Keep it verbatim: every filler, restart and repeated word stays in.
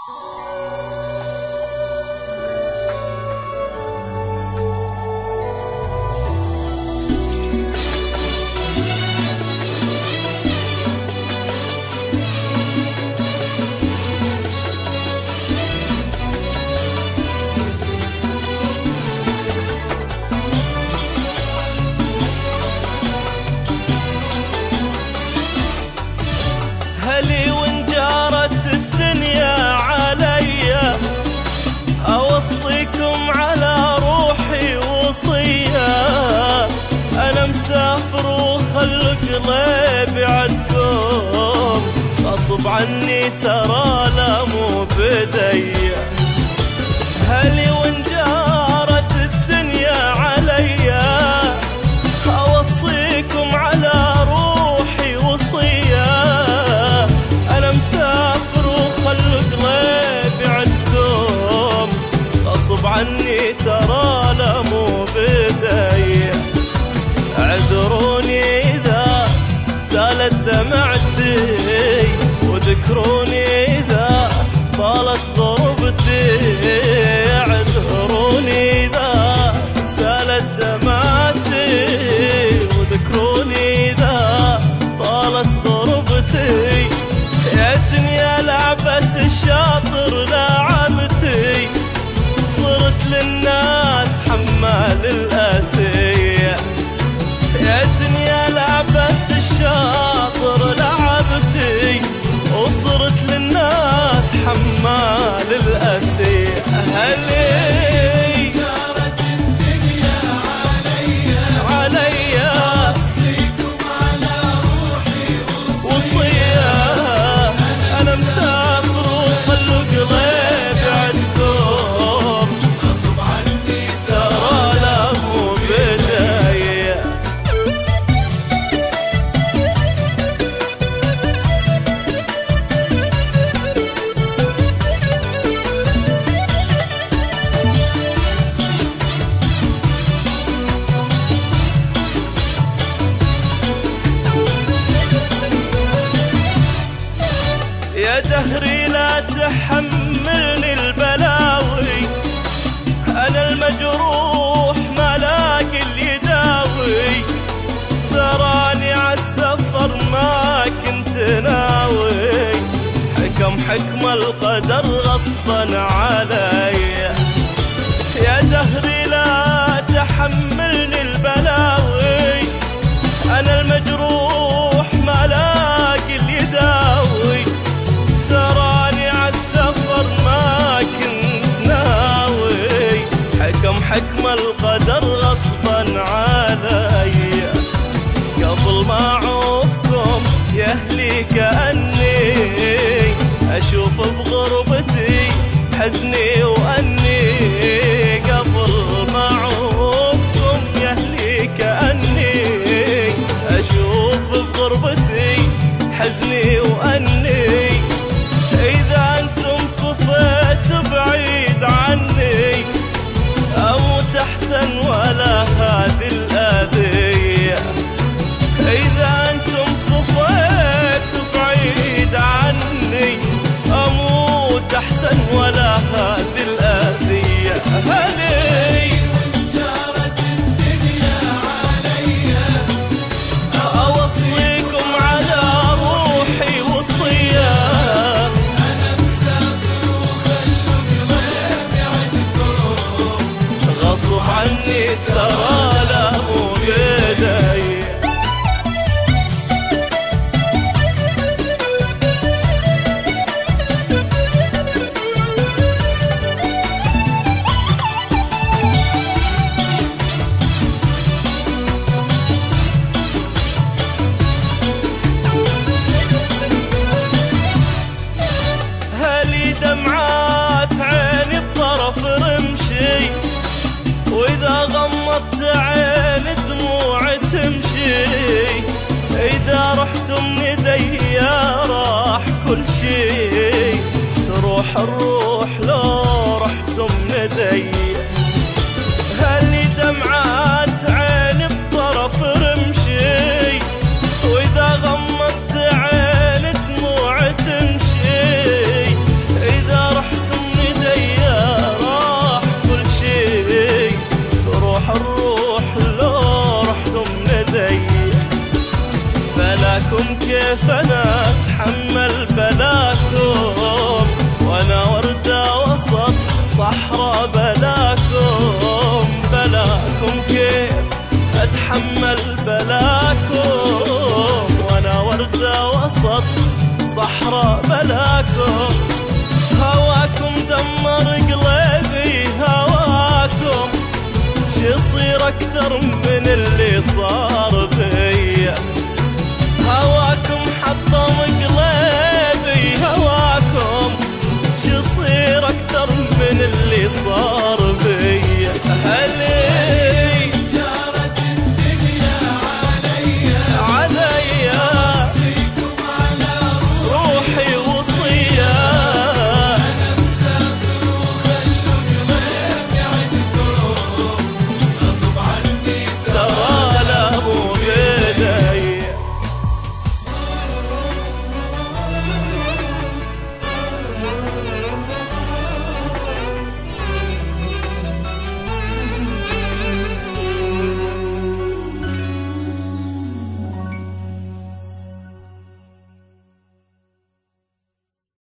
هلي وان جارت الدنيا عليا اوصيكم على روحي وصية. انا مسافر وخلوا قلبي عدكم غصب عني ترى لا مو بديا. هلي وان جارت الدنيا عليا اوصيكم على روحي وصية. أنا مسافر وخلوا قلبي عندكم غصب عني ترى لا مو بداية. اعذروني إذا زالت دمعتي وذكروني إذا طالت غربتي. اعذروني إذا زالت دمعتي وذكروني إذا طالت غربتي. يا الدنيا لعبة الشاطر لعبتي صرت للناس حمال الآسية. يا الدنيا لعبة الشاطر لعبتي وصرت للناس حمال الآسية. هلي جارت الدنيا عليا عليا اوصيكم على روحي وصية. أنا مسافر وخلوا قلبي عندكم غصب عني ترى لا مو بداية. يا دهري لا تحملني البلاوي. أنا المجروح ما لاقي اللي يداوي. تراني عالسفر ما كنت ناوي حكم حكم القدر غصبا علي. يا دهري لا تحملني البلاوي. أنا المجروح ما لاقي اللي يداوي. تراني عالسفر ما كنت ناوي حكم حكم القدر غصبا علي. قبل ما اعوفكم يا اهلي كأني اشوف بغربتي حزني واني. قبل ما اعوفكم يا اهلي كأني اشوف بغربتي حزني واني. اذا انتم صفيت بعيد عني اموت احسن ولا هذه الاذية. اذا انتم صفيت بعيد عني اموت احسن ولا هذه الاذية. هلي جارت الدنيا عليا اوصيكم على روحي وصية. انا مسافر وخلوا قلبي عندكم غصب عني ترى لا مو بداية. هلي دمعات عيني بطرف رمشي وإذا غمضت عيني دموع تمشي. إذا رحت من ايديا راح كل شي. تروح الروح لو رحت من ايديا. هلي دمعات عيني بطرف رمشي وإذا غمضت عيني دموع تمشي. إذا كيف انا اتحمل بلاكم وانا وردة وسط صحراء بلاكم. بلاكم كيف اتحمل بلاكم وانا وردة وسط صحراء بلاكم. هواكم دمر قلبي هواكم، شي يصير اكثر من اللي صار فيا. هواكم